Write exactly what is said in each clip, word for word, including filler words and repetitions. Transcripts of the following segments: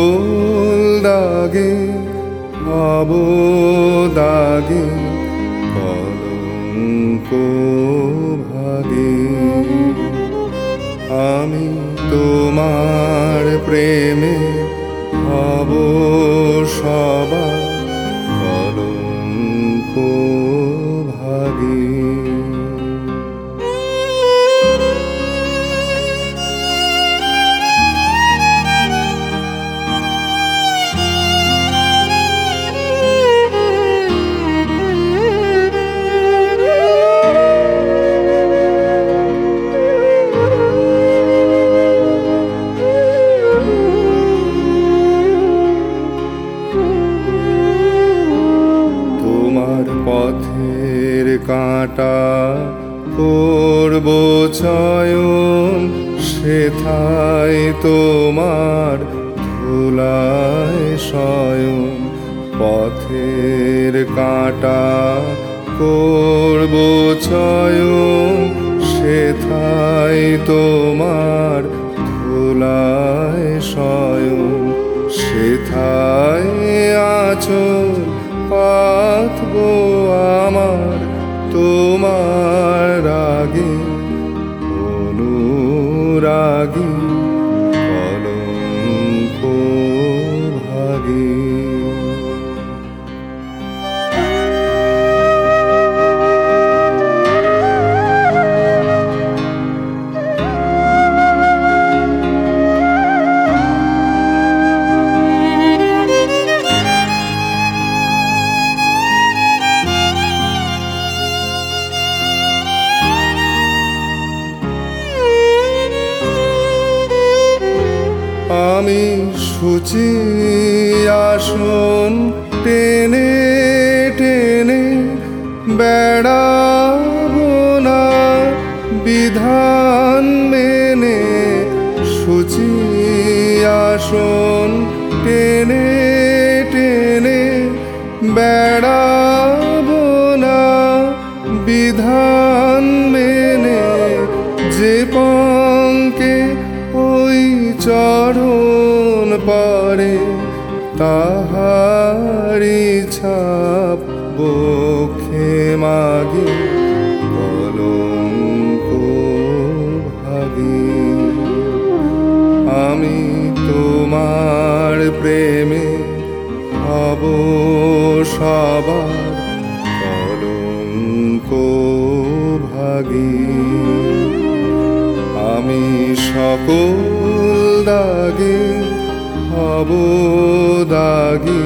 দাগে হব দাগে কলঙ্ক ভাগে। আমি তোমার প্রেমে হব সবার কলঙ্ক ভাগে। পথের কাঁটা করব চয়ন, সেথায় তোমার ধুলায় শয়ন। পথের কাঁটা করব চয়ন, সেথায় তোমার ধুলায় শয়ন। সেথায় আঁচল পাতবো আমার তোমার রাগে অনুরাগী কলঙ্ক ভাগে। আমি সূচি আসন টেনে টেনে বেড়াবো না বিধান মেনে। সূচি আসন টেনে টেনে বেড়াবো না বিধান মেনে। যে পঙ্কে ওই চরণ পারে তাহারি ছাপ বক্ষে মাগে কলঙ্ক ভাগে। আমি তোমার প্রেমে হব সবার কলঙ্ক ভাগে। আমি সকল দাগে হব দাগে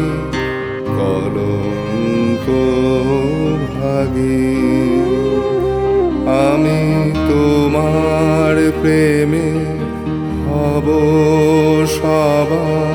কলঙ্ক ভাগে। আমি তোমার প্রেমে হব সবার